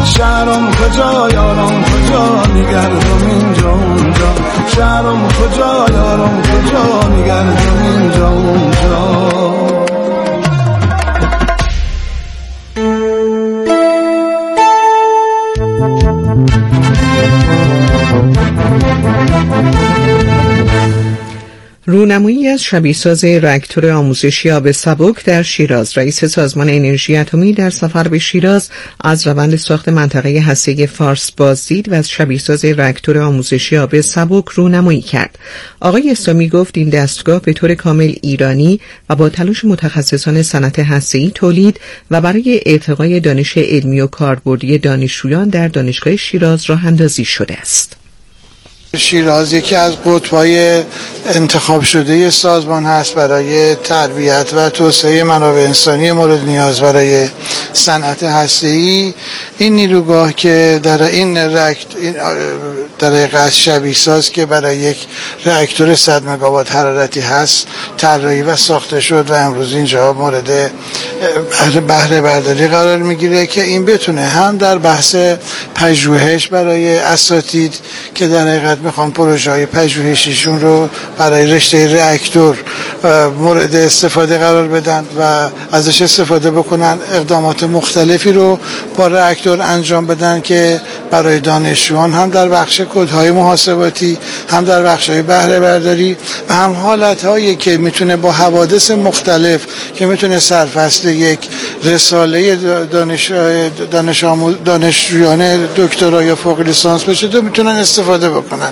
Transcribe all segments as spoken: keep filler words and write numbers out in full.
شهرم کجا یارم کجا میگردم اینجا اونجا شهرم کجا یارم کجا میگردم اینجا اونجا رونمایی از شبیه‌ساز راکتور آموزشی آب سبک در شیراز. رئیس سازمان انرژی اتمی در سفر به شیراز از روند ساخت منطقه هسته‌ای فارس بازدید و از شبیه‌ساز راکتور آموزشی آب سبک رونمایی کرد. آقای اسلامی گفت این دستگاه به طور کامل ایرانی و با تلاش متخصصان صنعت هسته‌ای تولید و برای ارتقای دانش علمی و کاربردی دانشجویان در دانشگاه شیراز راه اندازی شده است. شیراز یکی از قطب‌های انتخاب شده سازمان هست برای تربیت و توسعه منابع انسانی مورد نیاز برای صنعت هسته‌ای. این نیروگاه که در این رکت در حقیقت شبیه ساز که برای یک راکتور صد مگاوات حرارتی هست طراحی و ساخته شد و امروز اینجا مورد بهره برداری قرار میگیره که این بتونه هم در بحث پژوهش برای اساتید که در حقیقت میخوان پروژه های پژوهشیشون رو برای رشته راکتور مورد استفاده قرار بدن و ازش استفاده بکنن، اقدامات مختلفی رو با راکتور انجام بدن که برای دانشجویان هم در بخش کدهای محاسباتی هم در بخش‌های بهره برداری و هم حالت‌هایی که میتونه با حوادث مختلف که میتونه سرفصل یک رساله دانش دانش آموز دانشجویان دکترا یا فوق لیسانس بشه تو میتونن استفاده بکنن.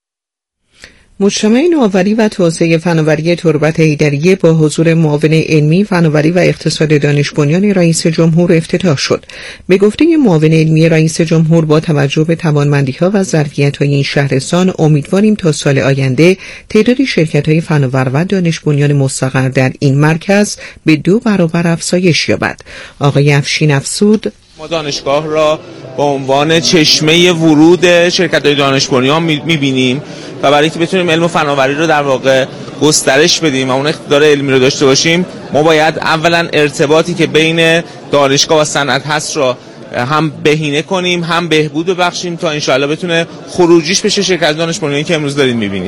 مجتمع نوآوری و توسعه فناوری تربت حیدریه با حضور معاون علمی فناوری و اقتصاد دانش بنیان رئیس جمهور افتتاح شد. به گفته معاون علمی رئیس جمهور با توجه به توانمندی‌ها و ظرفیت‌های این شهرستان امیدواریم تا سال آینده تعداد شرکت‌های فناور و دانش بنیان مستقر در این مرکز به دو برابر افزایش یابد. آقای افشین افسود ما دانشگاه را به عنوان چشمه ورود شرکت‌های دانش بنیان می‌بینیم و برای اینکه بتونیم علم و فناوری رو در واقع گسترش بدیم و اون اقتدار علمی رو داشته باشیم ما باید اولا ارتباطی که بین دانشگاه و صنعت هست را هم بهینه کنیم هم بهبود ببخشیم تا انشاءالله بتونه خروجیش بشه شرکت دانش بنیانی که امروز دارید می‌بینید.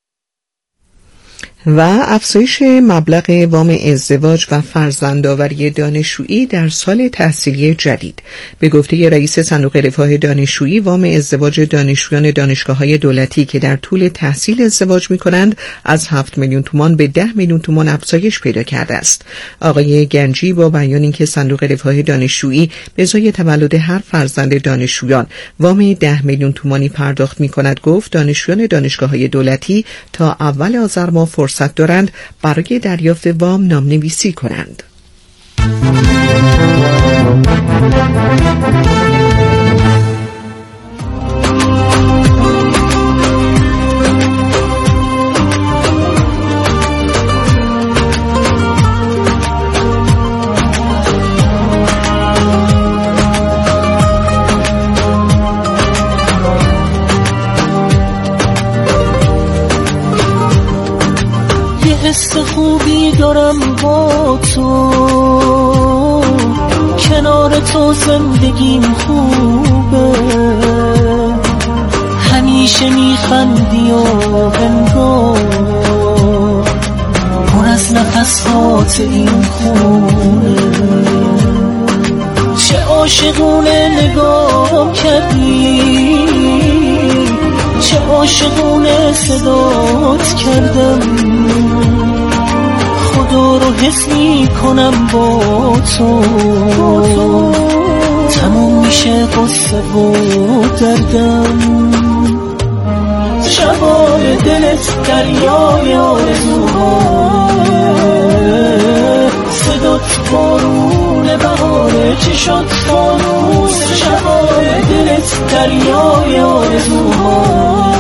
و افزایش مبلغ وام ازدواج و فرزندآوری دانشجویی در سال تحصیلی جدید. به گفته رئیس صندوق رفاه دانشجویی وام ازدواج دانشجویان دانشگاه‌های دولتی که در طول تحصیل ازدواج می‌کنند از هفت میلیون تومان به ده میلیون تومان افزایش پیدا کرده است. آقای گنجی با بیان اینکه صندوق رفاه دانشجویی به ازای تولد هر فرزند دانشجویان وام ده میلیون تومانی پرداخت می‌کند گفت دانشجویان دانشگاه‌های دولتی تا اول آذر ماه فرصت دارند برای دریافت وام نامنویسی کنند. حس خوبی دارم با تو کنار تو زندگیم خوبه همیشه میخندی و هنگام پر از نفسات این خونه چه عاشقونه نگاه کردی چه عاشقونه صدات کردم خدا رو حس می کنم با تو تموم میشه قصه و دردم شبای دلت دریای آرزوها صدات بارون بهاره چشات فانوس شبای دلت دریای آرزوها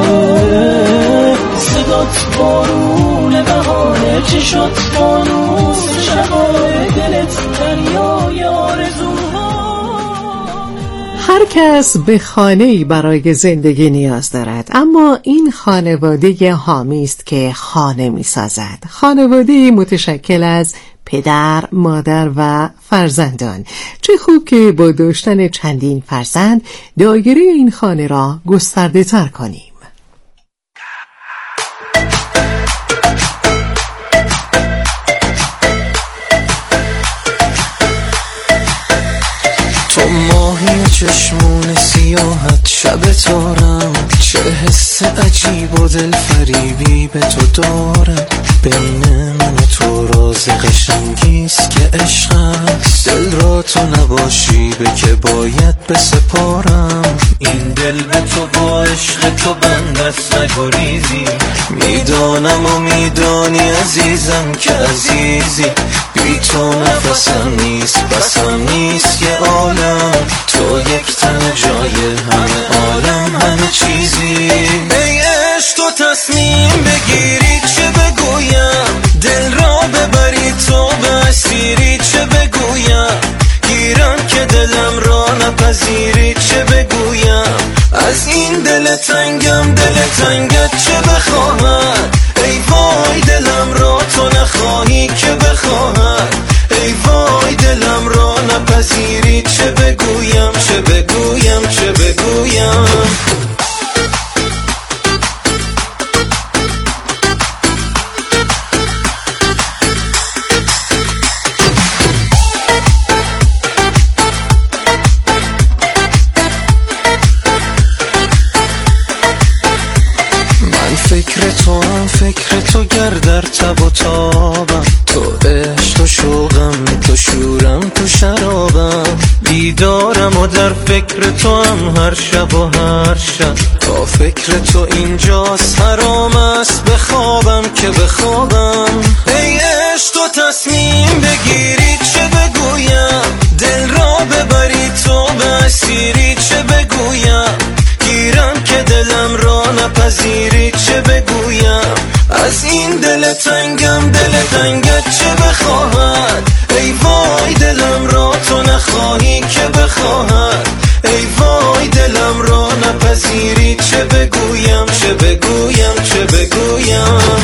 صدات بارون بهاره چشات فانوس شبای دلت دریای آرزوها. هر کس به خانه‌ای برای زندگی نیاز دارد، اما این خانواده حامی است که خانه می‌سازد. خانواده متشکل از پدر، مادر و فرزندان. چه خوب که با داشتن چندین فرزند دایره این خانه را گسترده تر کنیم. تو ماهی چشمون سیاحت شب تارم، چه حس عجیب و دل فریبی به تو دارم. بین من و تو راز قشنگیست که عشق است، دل را تو نباشی به که باید بسپارم. این دل به تو با عشق تو بندست نگریزی، میدانم و میدانی عزیزم که عزیزی. بی تو نفسم نیست بسم نیست یه عالم، تو یک تن جای همه عالم همه چیزی. ای عشق تو تصمیم بگیری چه بگویم، دل را ببری تو به اسیری چه بگویم. گیرم که دلم را نپذیری چه بگویم. از این دل تنگم دل تنگت چه بخواهد. ای وای دلم را تو نخواهی که بخواهد. ای وای دلم را نپذیری چه بگویم چه بگویم چه بگویم. فکر تو هم فکر تو گر در تب و تابم، تو عشق تو شوقم تو شورم تو شرابم. بیدارم و در فکر تو هم هر شب و هر شب، تا فکر تو اینجاست حرام است بخوابم که بخوابم. ای عشق تو تصمیم بگیری چه بگویم، دل را ببری تو به اسیری چه بگویم. گیرم که دلم را نپذیری چه بگویم. از این دل تنگم دل تنگت چه بخواهد. ای وای دلم را تو نخواهی که بخواهد. ای وای دلم را نپذیری چه بگویم چه بگویم چه بگویم.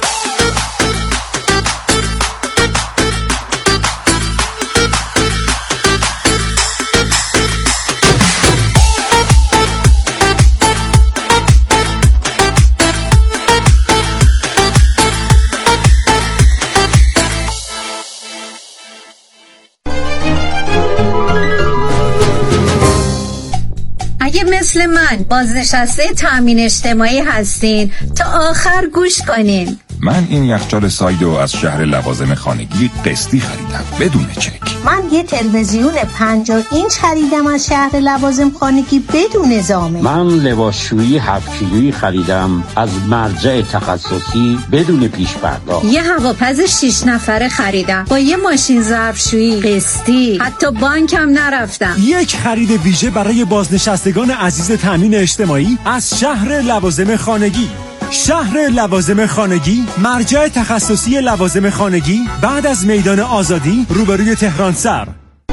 اگه مثل من بازنشسته تامین اجتماعی هستین تا آخر گوش کنین. من این یخچال سایدو از شهر لوازم خانگی قسطی خریدم بدون چک. من یه تلویزیون پنجاه اینچ خریدم از شهر لوازم خانگی بدون زامن. من لباسشویی هفت کیلویی خریدم از مرجع تخصصی بدون پیش پرداخت. یه هواپز شش نفره خریدم با یه ماشین ظرفشویی قسطی، حتی بانکم نرفتم. یک خرید ویژه برای بازنشستگان عزیز تامین اجتماعی از شهر لوازم خانگی. شهر لوازم خانگی، مرجع تخصصی لوازم خانگی بعد از میدان آزادی روبروی تهران سر.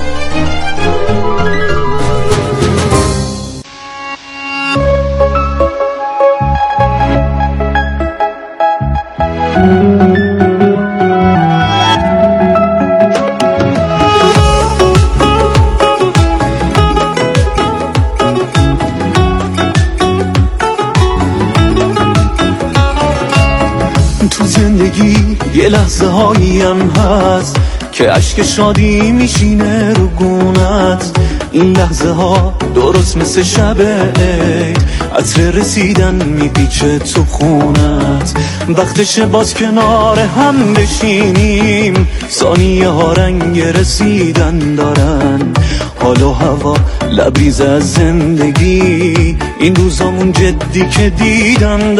یه لحظه هاییم هست که اشک شادی میشینه رو گونت. این لحظه ها درست مثل شب عید، عطر رسیدن میپیچه تو خونت. وقتشه باز کنار هم بشینیم، ثانیه ها رنگ رسیدن دارن. حال و هوا لبریز از زندگی، این روزامون جدی که دیدن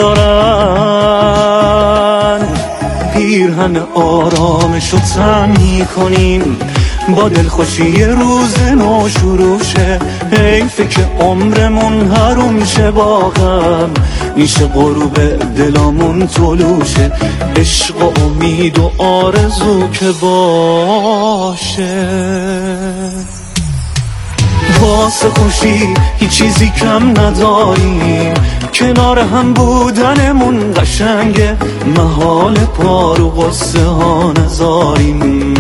دارن. پیرهن آرامشو تن میکنیم، با دلخوشی روز نو شروع شه. حیفه که عمرمون حروم شه با غم، میشه غروب دلامون طلوع شه. عشق و امید و آرزو که باشه، واسه خوشی هیچ چیزی کم نداریم. کنار هم بودنمون قشنگه، محال پار و قصه ها نذاریم.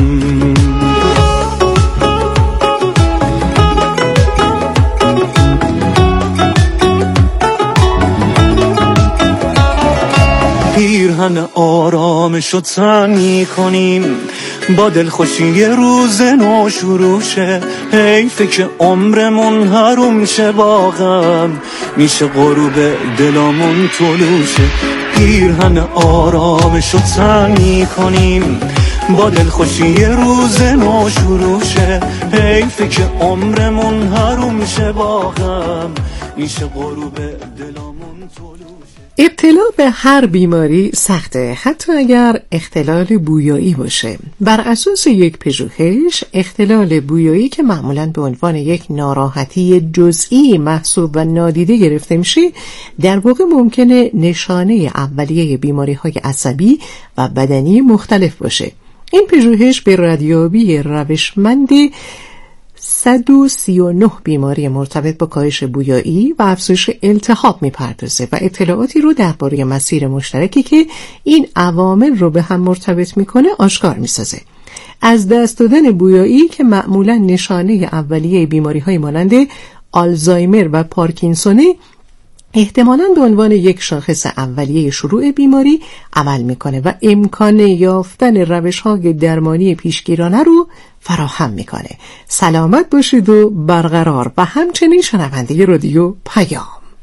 پیرهن آرامشو تن میکنیم، با دلخوشی یه روز نو شروع شه. حیفه که عمرمون حروم شه، با غم میشه غروب دلامون طلوع شه. پیرهن آرامشو تن میکنیم، با دلخوشی یه روز نو شروع شه. حیفه که عمرمون حروم شه، با غم میشه غروب دلامون طلوع شه. ابتلا به هر بیماری سخته، حتی اگر اختلال بویایی باشه. بر اساس یک پژوهش، اختلال بویایی که معمولاً به عنوان یک ناراحتی جزئی محسوب و نادیده گرفته میشه، در واقع ممکنه نشانه اولیه بیماری‌های عصبی و بدنی مختلف باشه. این پژوهش به ردیابی روشمند صد و سی و نه بیماری مرتبط با کاهش بویایی و افزایش التهاب میپردازه و اطلاعاتی رو درباره مسیر مشترکی که این عوامل رو به هم مرتبط میکنه آشکار میسازه. از دست دادن بویایی که معمولا نشانه اولیه بیماری‌های مانند آلزایمر و پارکینسونه، احتمالاً به عنوان یک شاخص اولیه شروع بیماری عمل میکنه و امکان یافتن روش‌های درمانی پیشگیرانه رو فراهم میکنه. سلامت باشید و برقرار و همچنین شنونده رادیو پیام.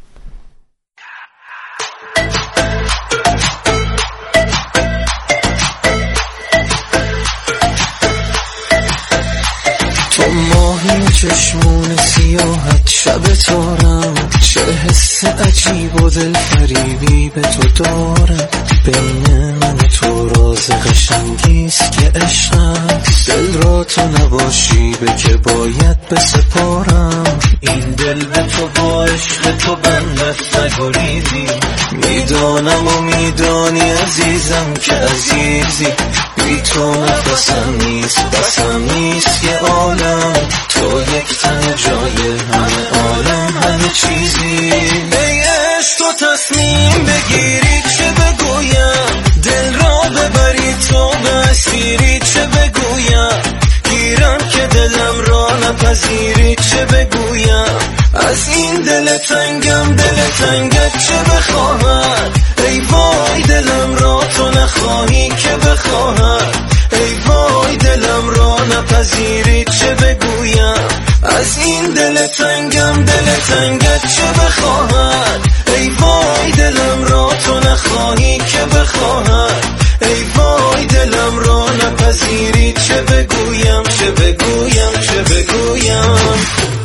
تو ماهی چشمون سیاحت شب تارم، چه حس عجیب و دل فریبی به تو دارم. بین من و تو راز قشنگیست که عشق است، دل را تو نباشی به که باید بسپارم. این دل به تو با عشق تو بندست نگریزی، میدانم و میدانی عزیزم که عزیزی. بی تو نفسم نیست، بسم نیست یه عالم، تو یک تن جای همه عالم همه چیزی. ای عشق تو تصمیم بگیری چه بگویم، دل را ببری تو به اسیری چه بگویم. گیرم که دلم را نپذیری چه بگویم. از این دل تنگم دل تنگت چه بخواهد. ای وای دلم را تو نخواهی که بخواهد. ای وای دلم را نپذیری چه بگویم. از این دل تنگم دل تنگت چه بخواهد. ای وای دلم را تو نخواهی که بخواهد. ای وای دلم را نپذیری چه بگویم چه بگویم چه بگویم.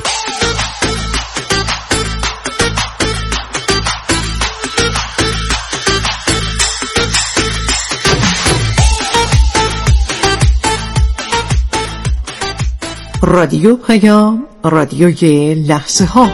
رادیو پیام، رادیوی لحظه ها.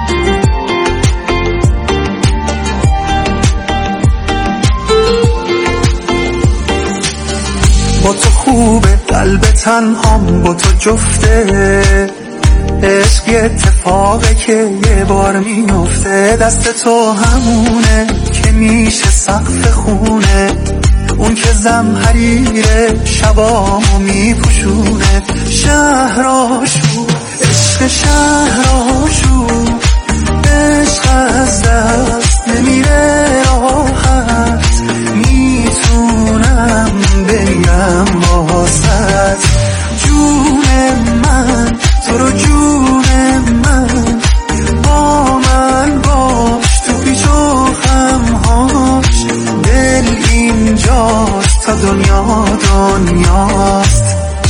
با تو خوبه قلب تنهام، با تو جفته. عشق یه اتفاقه که یه بار میفته. دست تو همونه که میشه سقف خونه، اون که زمحریره شبامو میپوشونه. شهراشو عشق شهراشو، عشق از دست نمیره راحت. میتونم بگم واسط جون من، تو رو جون من. با من باش تو پیچ و خمهاش، دل اینجاست تا دنیا دنیاست.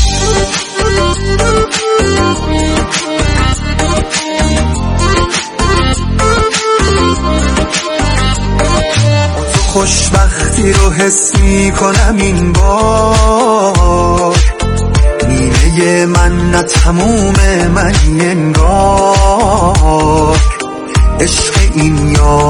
خوشبختی رو حس می کنم این بار، نیمه من نه تموم من انگار. عشق این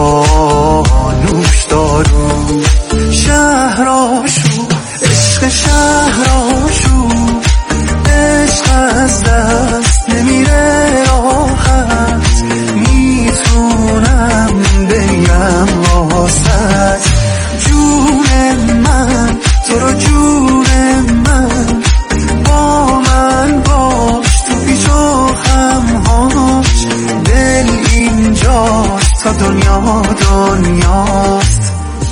یانوش دارو شهراشو، عشق شهراشو. عشق از دست نمیره راحت، میتونم بگم دنیا دنیاست.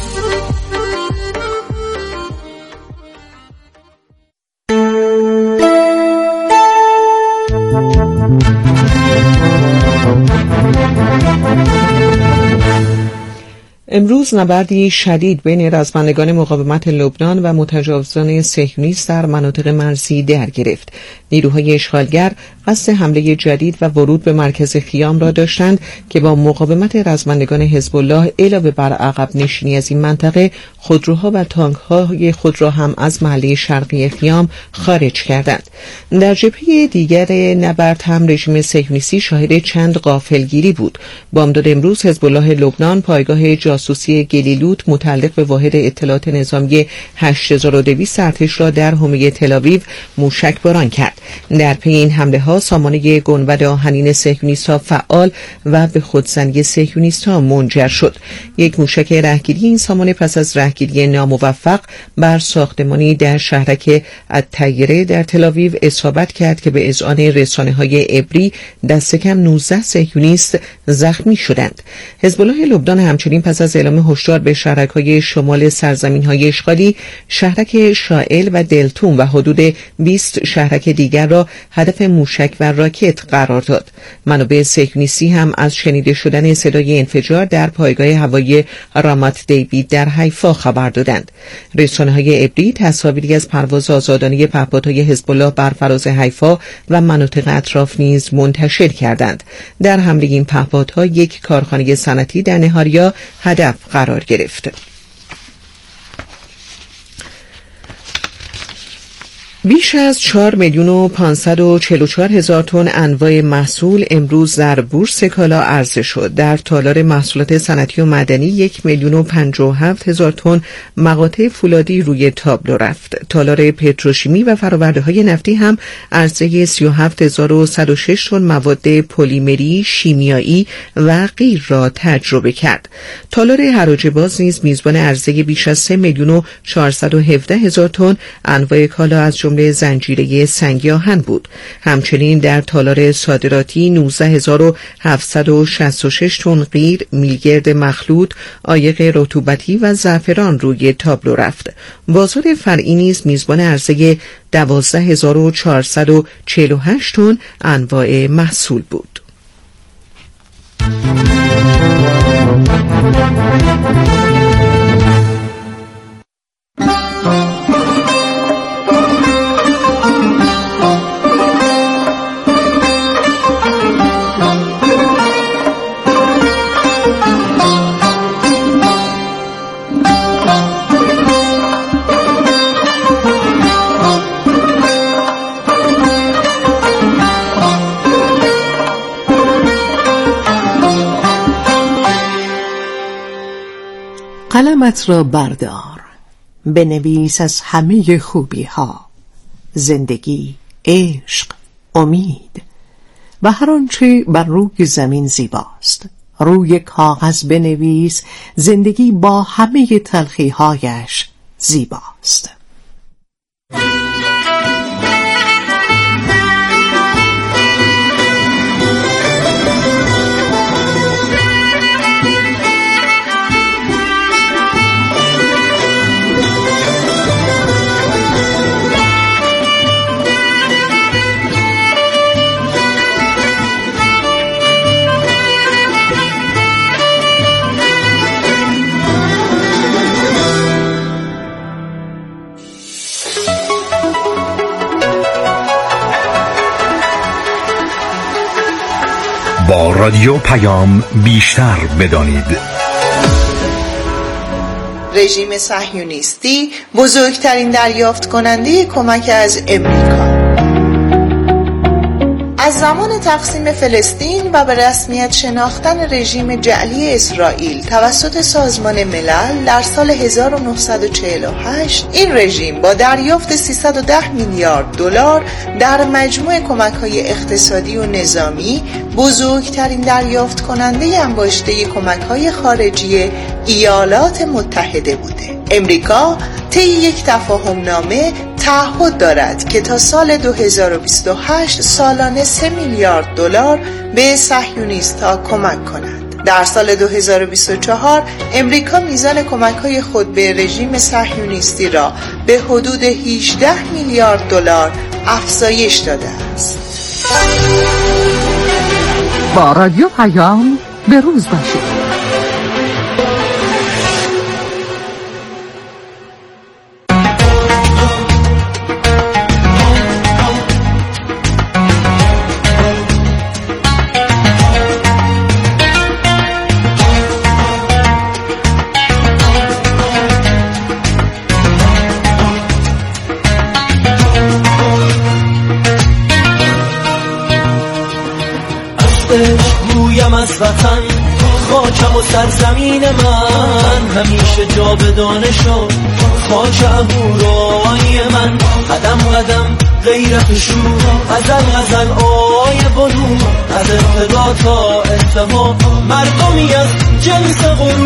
امروز نبردی شدید بین رزمندگان مقاومت لبنان و متجاوزان صهیونیست در مناطق مرزی در گرفت. نیروهای اشغالگر قصد حمله جدید و ورود به مرکز خیام را داشتند که با مقاومت رزمندگان حزب الله علاوه بر عقب نشینی از این منطقه، خودروها و تانک‌های خود را هم از محله شرقی خیام خارج کردند. در جبهه دیگر نبرد هم رژیم صهیونیستی شاهد چند غافلگیری بود. بامداد امروز حزب الله لبنان پایگاه جاسوسی گلیلوت متعلق به واحد اطلاعات نظامی هشت هزار و دویست ارتش را در حومه تل‌آویو موشکباران کرد. در پی این حمله ها سامانه گنبد آهنین صهیونیست‌ها فعال و به خودزنی صهیونیست‌ها منجر شد. یک موشک رهگیری این سامانه پس از رهگیری ناموفق بر ساختمانی در شهرک الطیره در تل‌آویو اصابت کرد که به اذعان رسانه‌های عبری دست کم نوزده صهیونیست زخمی شدند. حزب الله لبنان همچنین پس از اعلام هشدار به شهرک‌های شمال سرزمین‌های اشغالی، شهرک شائل و دلتون و حدود بیست شهرک دیگر را هدف موشک و راکت قرار داد. منابع صهیونیستی هم از شنیده شدن صدای انفجار در پایگاه هوایی رامات دیوید در حیفا خبر دادند. رسانه‌های عبری تصاویری از پرواز آزادانه پهپادهای حزب الله بر فراز حیفا و مناطق اطراف نیز منتشر کردند. در حمله این پهپادها یک کارخانه صنعتی در نهاریا هدف قرار گرفت. بیش از چهار میلیون و پانصد و چهل و چهار هزار تن انواع محصول امروز در بورس کالا عرضه شد. در تالار محصولات صنعتی و معدنی یک میلیون و پنجاه و هفت هزار تن مقاطع فولادی روی تابلو رفت. تالار پتروشیمی و فرآورده‌های نفتی هم عرضه سی و هفت هزار و صد و شش تن مواد پلیمری، شیمیایی و غیر را تجربه کرد. تالار حراج باز نیز میزبان عرضه بیش از سه میلیون و چهارصد و هفده هزار تن انواع کالا از جمله زنجیره سنگی آهن بود. همچنین در تالار صادراتی نوزده هزار و هفتصد و شصت و شش تن قیر، میلگرد مخلوط، عایق رطوبتی و زعفران روی تابلو رفت. بازار فرعی نیز میزبان عرضه دوازده هزار و چهارصد و چهل و هشت تن انواع محصول بود. قلمت را بردار، بنویس از همه خوبی ها، زندگی، عشق، امید و هر آنچه بر روی زمین زیباست. روی کاغذ بنویس زندگی با همه تلخی هایش زیباست. با رادیو پیام بیشتر بدانید. رژیم صهیونیستی بزرگترین دریافت کننده کمک از امریکا. از زمان تقسیم فلسطین و به رسمیت شناختن رژیم جعلی اسرائیل توسط سازمان ملل در سال هزار و نهصد و چهل و هشت، این رژیم با دریافت سیصد و ده میلیارد دلار در مجموع کمک‌های اقتصادی و نظامی بزرگترین دریافت کننده انباشته کمک‌های خارجی ایالات متحده بوده. امریکا طی یک تفاهم نامه تعهد دارد که تا سال دو هزار و بیست و هشت سالانه سه میلیارد دلار به صهیونیست‌ها کمک کند. در سال دو هزار و بیست و چهار امریکا میزان کمک‌های خود به رژیم صهیونیستی را به حدود هجده میلیارد دلار افزایش داده است. با رادیو پیام به روز باشید. گویم از وطن خاکم و سرزمین من همیشه جاودانه شد، خاک اهورای من قدم قدم غیرت و شور، غزل غزل آی بلور، از ابتدا تا انتها مردمی از جنس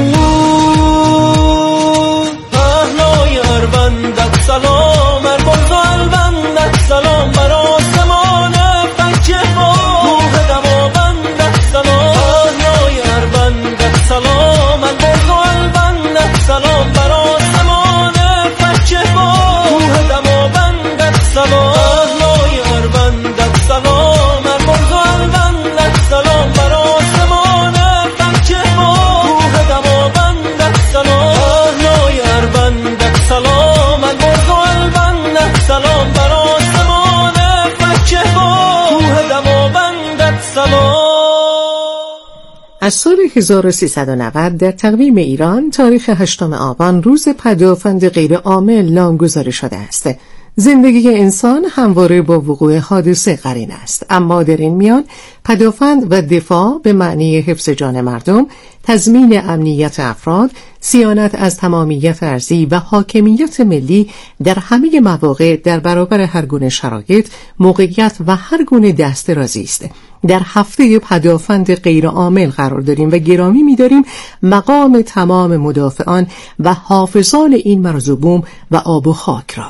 غرور. پهنای اربندت سلام، ارباز و البندت سلام، بر آسمان فکه ها روح دماوندت سلام. پهنای اربندت سلام، ارباز و البندت سلام، بر آسمان فکه ها روح دماوندت سلام. پهنای اربندت سلام، ارباز و البندت سلام، بر آسمان فکه ها روح دماوندت سلام. پهنای اربندت سلام، ارباز و البندت سلام، بر آسمان فکه ها روح دماوندت سلام. از سال هزار و سیصد و نود در تقویم ایران تاریخ هشتم آبان روز پدافند غیر عامل نامگذاری شده است. زندگی انسان همواره با وقوع حادثه قرین است، اما در این میان پدافند و دفاع به معنی حفظ جان مردم، تضمین امنیت افراد، صیانت از تمامیت ارضی و حاکمیت ملی در همه مواقع در برابر هر گونه شرایط، موقعیت و هر گونه دسترازی است. در هفته پدافند غیر عامل قرار داریم و گرامی می‌داریم مقام تمام مدافعان و حافظان این مرز و بوم و آب و خاک را.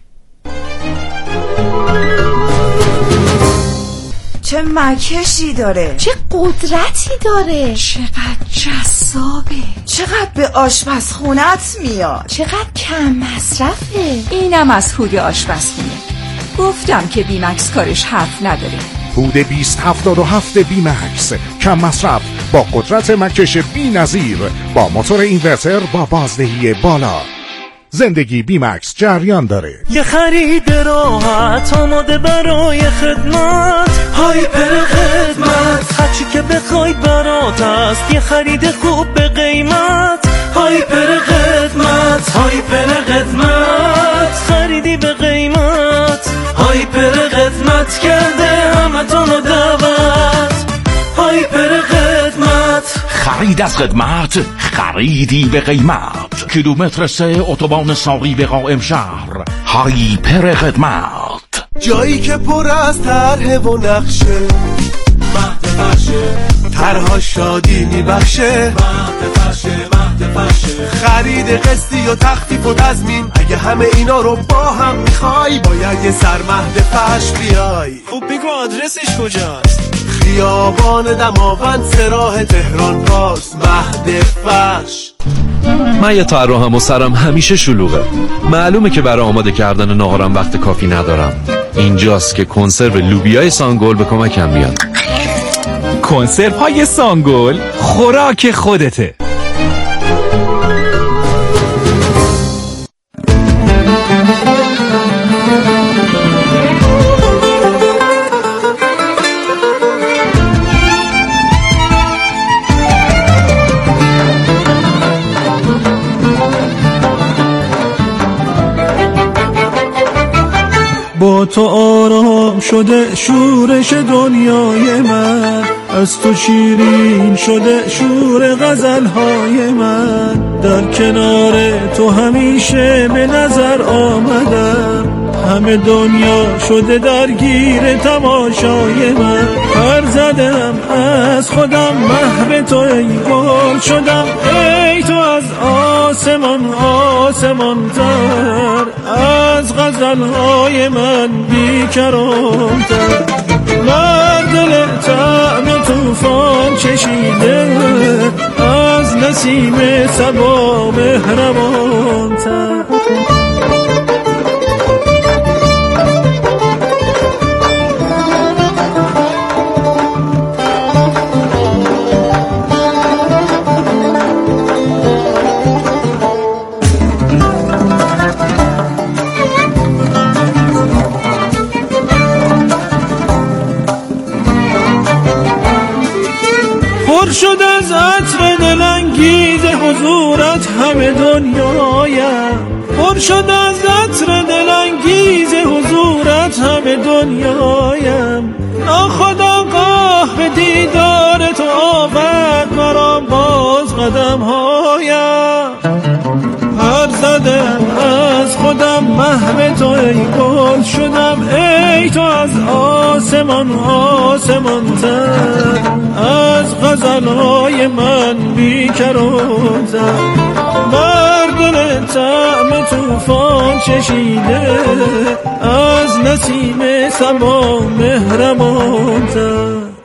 چه مکشی داره، چه قدرتی داره، چقدر جذابه، چقدر به آشپزخونت میاد، چقدر کم مصرفه. اینم از هود آشپزخونه. گفتم که بیمکس کارش حرف نداره. هود بیست هفتاد و هفت بیمکس، کم مصرف با قدرت مکش بی نظیر، با موتور اینورتر با بازدهی بالا. زندگی بیمکس جریان داره. یه خرید راحت آماده برای خدمت، هایپر خدمت، هرچی که بخوای برات است. یه خرید خوب به قیمت، هایپر خدمت، هایپر خدمت، خریدی به قیمت، هایپر خدمت کرده همتونو دعوت، هایپر خدمت. خرید از خدمت، خریدی به قیمت. کیلومتر سه اتوبان ساقی به قائم شهر، هایپر خدمت. جایی که پر از طرح و نقشه، مهد فرشه، طرها شادی میبخشه، مهد فرشه، مهد فرشه. خرید قسطی و تخفیف و تضمین، اگه همه اینا رو با هم میخوای، باید یه سر مهد فرش بیای. خب بگو آدرسش کجاست؟ خیابان دماوند، سراح تهران راست، مهد فرش. من یه طراحم و سرم همیشه شلوغه. معلومه که برای آماده کردن ناهارم وقت کافی ندارم. اینجاست که کنسرو لوبیای سانگل به کمکم میاد. کنسرو های سانگل خوراک خودته. با تو آرام شده شورش دنیای من، از تو شیرین شده شور غزلهای من. در کنار تو همیشه به نظر آمدم، همه دنیا شده درگیر تماشای من. پر زدم از خودم محو تو ای گل شدم، ای تو از آسمان آسمان تر، از غزلهای من بیکرامتر. بر دل طعم توفان چشیده نسیم صبا مهربان‌تر. پر شد از عطر دلانگیز حضورت همه دنیایم، پر شد از عطر دلانگیز حضورت همه دنیایم. ناخودآگاه به دیدار تو آورد مرا باز قدم هایم. پر زدم از خودم محو تو ای گل شدم، ای تو از آسمان آسمان تر، از غزلهای من بیکران‌تر. بر دل طعم توفان چشیده، از نسیم صبا مهربان‌تر.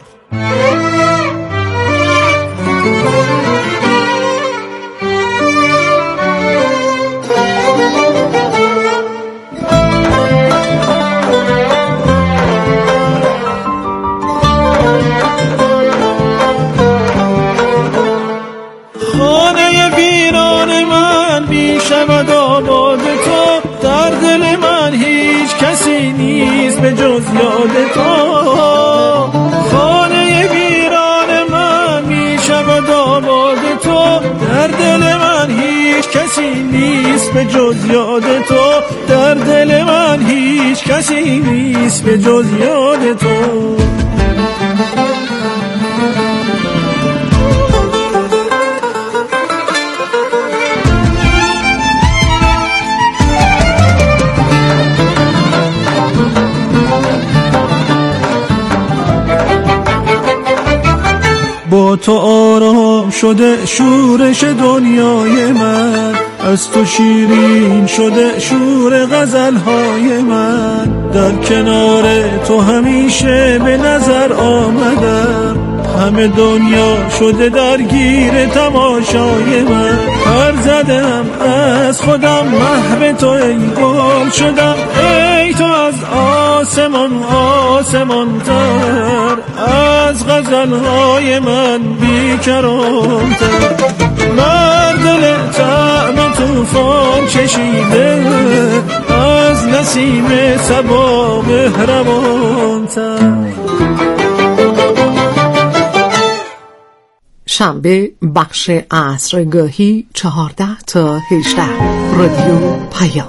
شود آباد تو، در دل من هیچ کسی نیست به جز یاد تو. خانه ویران من می شود آباد تو، در دل من هیچ کسی نیست به جز یاد تو. در دل من هیچ کسی نیست به جز یاد تو. با تو آرام شده شورش دنیای من، از تو شیرین شده شور غزلهای من. در کنار تو همیشه به نظر آمدم، همه دنیا شده درگیر تماشای من. پر زدم از خودم محو تو ای گل شدم، ای تو از آسمان آسمان تر، از غزلهای من بیکران‌تر. بر دل طعم توفان چشیده، از نسیم صبا مهربان‌تر. شنبه بخش عصرگاهی چهارده تا هجده رادیو پیام.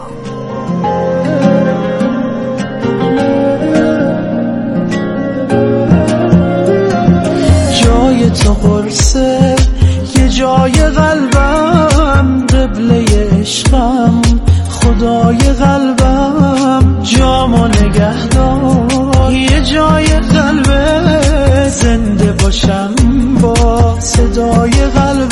جای تو قرصه یه جای قلبم، قبله عشقم خدای قلبم. جامو نگهدار یه جای قلبه، زنده باشم با صدای قلبم.